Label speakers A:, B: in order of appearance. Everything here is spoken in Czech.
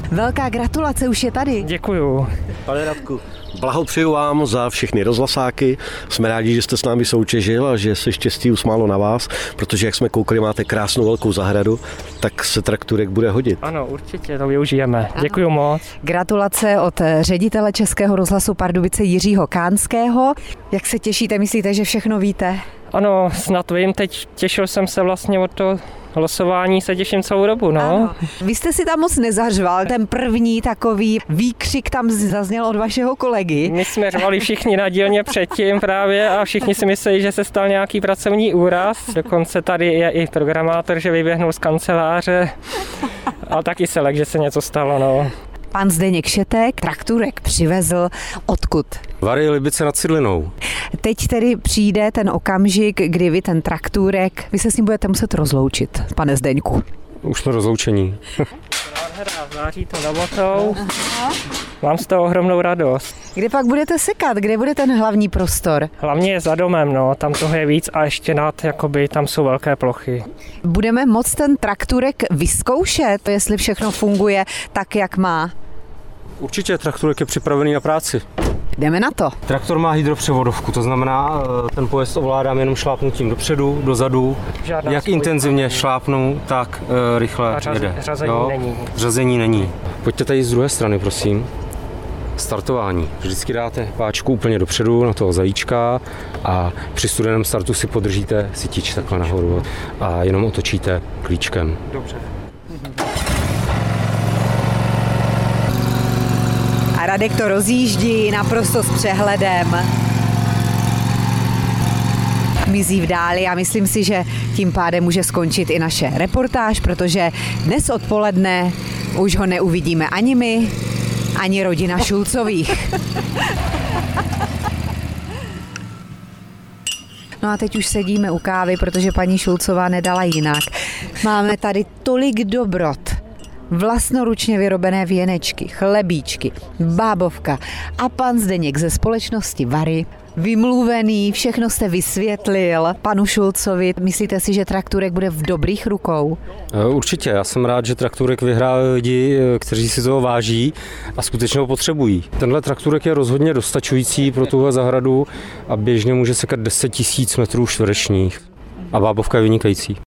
A: Velká gratulace, už je tady.
B: Děkuju.
C: Pane Radku, blahopřeju vám za všechny rozhlasáky. Jsme rádi, že jste s námi soutěžil a že se štěstí usmálo na vás, protože jak jsme koukali, máte krásnou velkou zahradu, tak se trakturek bude hodit.
B: Ano, určitě to využijeme. Děkuju moc.
A: Gratulace od ředitele Českého rozhlasu Pardubice Jiřího Kánského. Jak se těšíte, myslíte, že všechno víte?
B: Ano, snad vím, teď těšil jsem se vlastně od toho losování, se těším celou dobu, no.
A: Ano. Vy jste si tam moc nezařval, ten první takový výkřik tam zazněl od vašeho kolegy.
B: My jsme řvali všichni na dílně předtím právě a všichni si mysleli, že se stal nějaký pracovní úraz. Dokonce tady je i programátor, že vyběhnul z kanceláře, ale taky se lek, že se něco stalo, no.
A: Pan Zdeněk Šetek trakturek přivezl odkud?
D: Vary Libice nad Cidlinou.
A: Teď tedy přijde ten okamžik, kdy vy ten traktůrek, vy se s ním budete muset rozloučit, pane Zdeňku.
D: Už jsme rozloučení.
B: Nádhera, září to novotou. Mám z toho ohromnou radost.
A: Kde pak budete sekat? Kde bude ten hlavní prostor?
B: Hlavně je za domem, no, tam toho je víc a ještě nad, jakoby, tam jsou velké plochy.
A: Budeme moct ten traktůrek vyzkoušet, jestli všechno funguje tak, jak má.
D: Určitě traktorek je připravený na práci.
A: Jdeme na to.
D: Traktor má hydropřevodovku, to znamená, ten pojezd ovládám jenom šlápnutím dopředu, dozadu.
B: Žádná
D: Jak
B: spojka.
D: intenzivně šlápnu, tak rychle jede.
B: Řazení není.
D: Řazení není. Pojďte tady z druhé strany, prosím. Startování. Vždycky dáte páčku úplně dopředu na toho zajíčka a při studeném startu si podržíte sytič takhle nahoru a jenom otočíte klíčkem.
B: Dobře.
A: A Radek to rozjíždí naprosto s přehledem. Mizí v dáli a myslím si, že tím pádem může skončit i naše reportáž, protože dnes odpoledne už ho neuvidíme ani my, ani rodina Šulcových. No a teď už sedíme u kávy, protože paní Šulcová nedala jinak. Máme tady tolik dobrot. Vlastnoručně vyrobené věnečky, chlebíčky, bábovka a pan Zdeněk ze společnosti Vary. Vymluvený, všechno jste vysvětlil panu Šulcovi. Myslíte si, že trakturek bude v dobrých rukou?
D: Určitě, já jsem rád, že trakturek vyhrál lidi, kteří si toho váží a skutečně ho potřebují. Tenhle trakturek je rozhodně dostačující pro tuhle zahradu a běžně může sekat 10 000 metrů čtverečních. A bábovka je vynikající.